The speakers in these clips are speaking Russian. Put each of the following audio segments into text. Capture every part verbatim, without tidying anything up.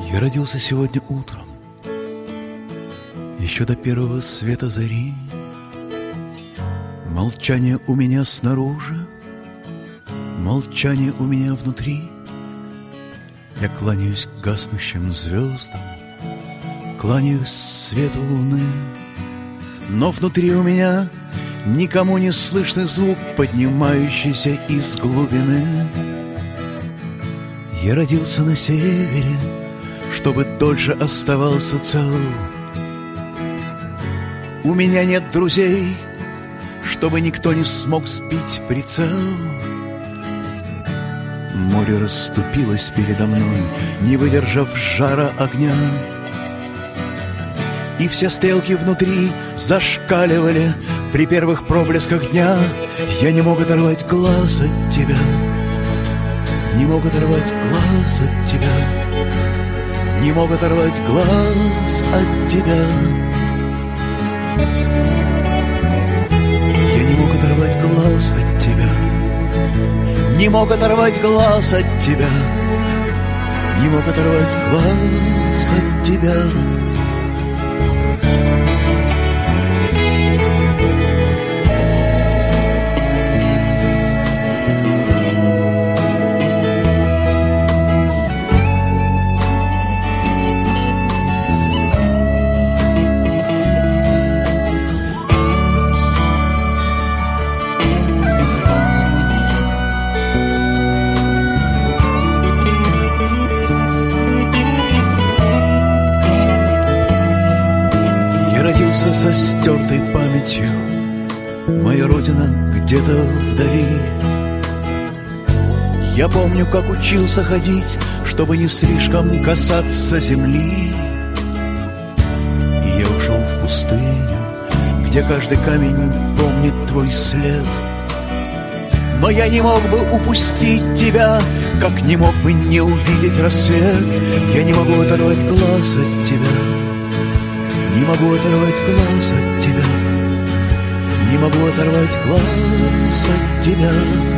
Я родился сегодня утром, еще до первого света зари. Молчание у меня снаружи, молчание у меня внутри. Я кланяюсь гаснущим звездам, кланяюсь свету луны. Но внутри у меня никому не слышный звук, поднимающийся из глубины. Я родился на севере, чтобы дольше оставался цел. У меня нет друзей, чтобы никто не смог сбить прицел. Море расступилось передо мной, не выдержав жара огня. И все стрелки внутри зашкаливали при первых проблесках дня. Я не мог оторвать глаз от тебя, не мог оторвать глаз от тебя, не мог оторвать глаз от тебя. Я не мог оторвать глаз от тебя, не мог оторвать глаз от тебя, не мог оторвать глаз от тебя. Со стертой памятью, моя родина где-то вдали. Я помню, как учился ходить, чтобы не слишком касаться земли. И я ушел в пустыню, где каждый камень помнит твой след. Но я не мог бы упустить тебя, как не мог бы не увидеть рассвет. Я не могу оторвать глаз от тебя, не могу оторвать глаз от тебя, не могу оторвать глаз от тебя.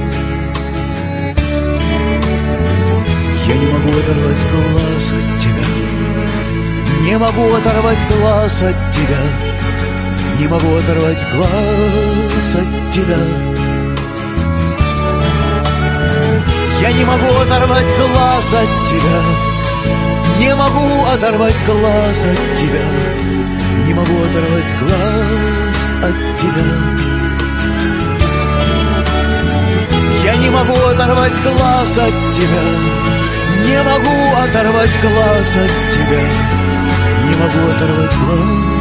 Я не могу оторвать глаз от тебя, не могу оторвать глаз от тебя, не могу оторвать глаз от тебя. Я не могу оторвать глаз от тебя, не могу оторвать глаз от тебя, не могу оторвать глаз от тебя. Я не могу оторвать глаз от тебя, не могу оторвать глаз от тебя, не могу оторвать глаз